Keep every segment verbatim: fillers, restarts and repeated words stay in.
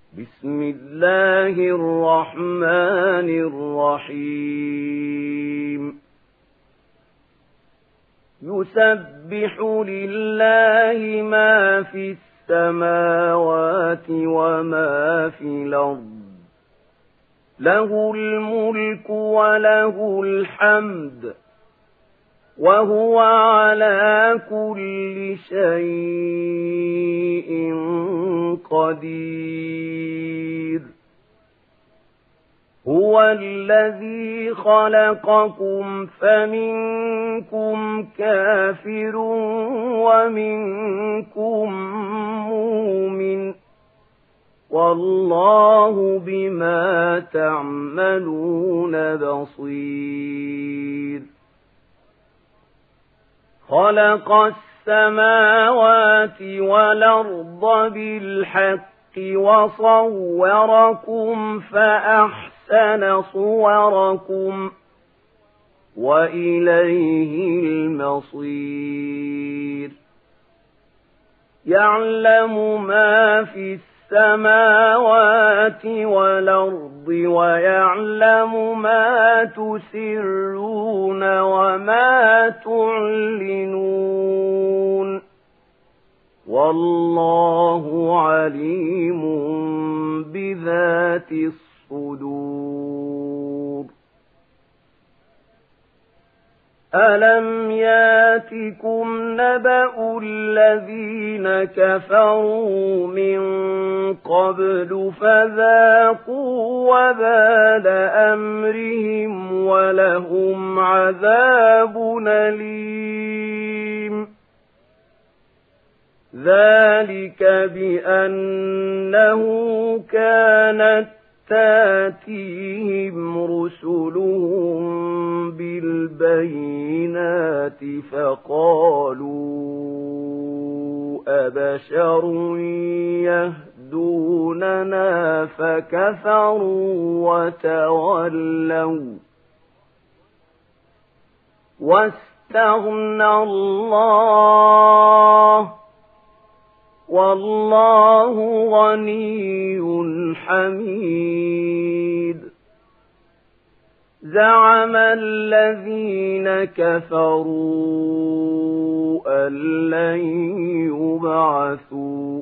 بسم الله الرحمن الرحيم يسبح لله ما في السماوات وما في الأرض له الملك وله الحمد وهو على كل شيء قدير هو الذي خلقكم فمنكم كافر ومنكم مؤمن والله بما تعملون بصير خلق السماوات والأرض بالحق وصوركم فأحسن صوركم وإليه المصير يعلم ما في السماوات والأرض ويعلم ما تسرون وما تعلنون والله عليم بذات الصدور ألم ياتكم نبأ الذين كفروا من قبل فذاقوا وبال أمرهم ولهم عذاب أليم ذلك بأنه كانت تاتيهم رسلهم بالبينات فقالوا أبشر يهدوننا فكفروا وتولوا واستغنى الله والله غني حميد زعم الذين كفروا أن لن يبعثوا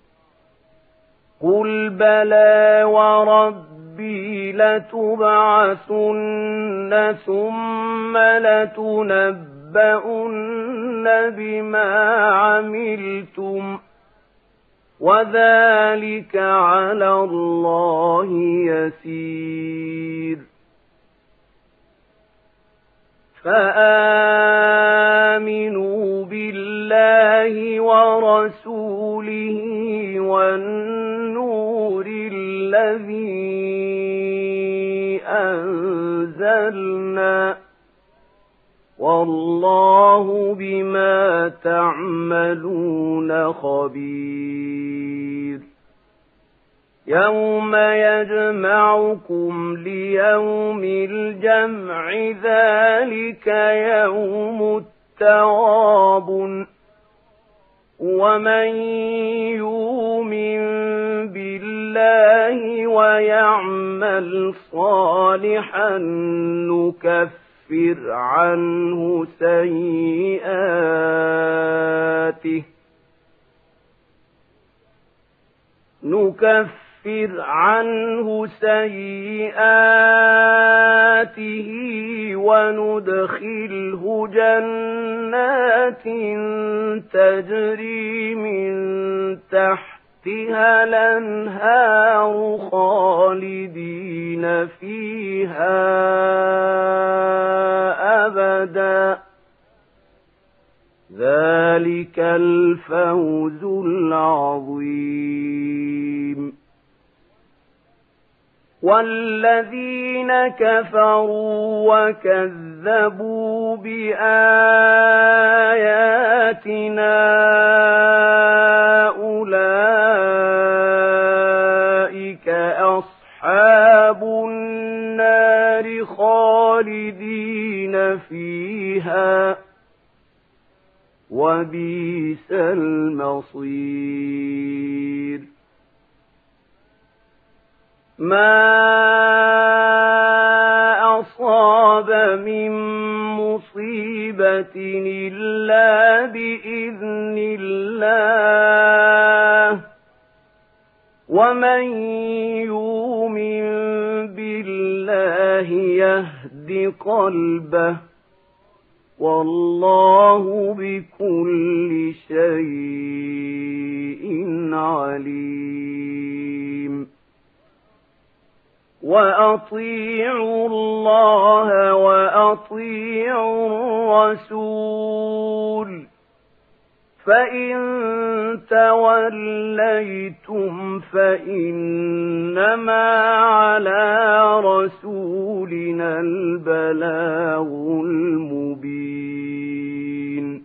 قل بلى وربي لتبعثن ثم لتنبؤن بما عملتم وذلك على الله يسير فآمنوا بالله ورسوله والنور الذي أنزلنا والله بما تعملون خبير يوم يجمعكم ليوم الجمع ذلك يوم التغابن ومن يؤمن بالله ويعمل صالحا نكفر عنه سيئاته نكفر عنه سيئاته وندخله جنات تجري من تحتها الأنهار خالدين فيها أبدا ذلك الفوز العظيم والذين كفروا وكذبوا بآياتنا أولئك أصحاب النار خالدين فيها وبئس المصير ما أصاب من مصيبة إلا بإذن الله ومن يؤمن بالله يهد قلبه والله بكل شيء عليم وأطيعوا الله وأطيعوا الرسول فإن توليتم فإنما على رسولنا البلاغ المبين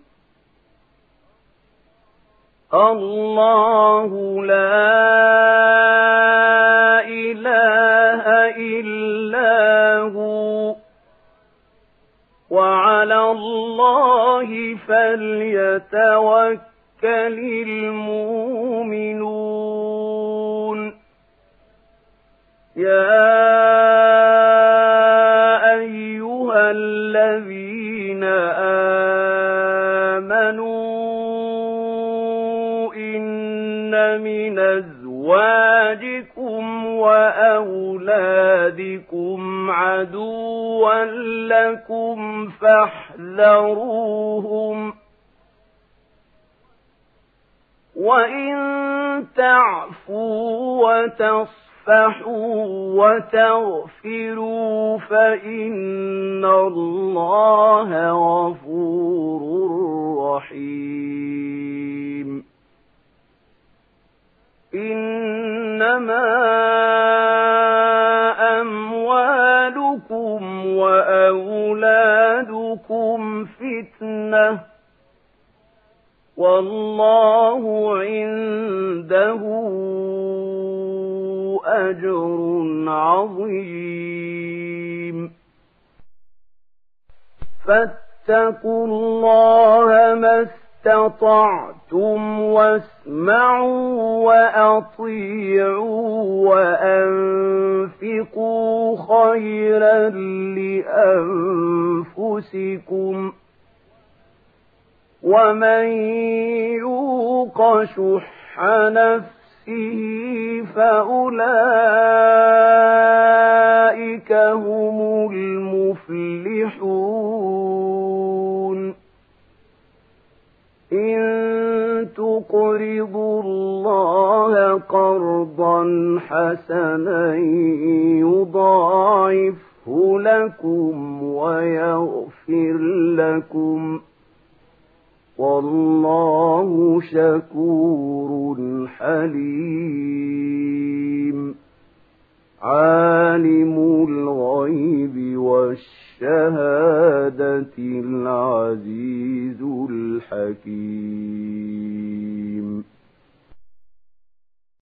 الله لا إله إلا هو وعلى الله فليتوكل المؤمنون يا أيها الذين آمنوا إن من أزواجكم وأولادكم عدوا لكم فاحذروهم وإن تعفوا وتصفحوا وتغفروا فإن الله غفور رحيم إنما أموالكم وأولادكم فتنة والله عنده أجر عظيم فاتقوا الله ما استطعتم واسمعوا وأطيعوا وأنفقوا خيرا لأنفسكم ومن يوق شح نفسه فأولئك هم المفلحون إن تقرضوا الله قرضا حسنا يضاعفه لكم ويغفر لكم والله شكور حليم عالم الغيب والشهادة العزيز الحكيم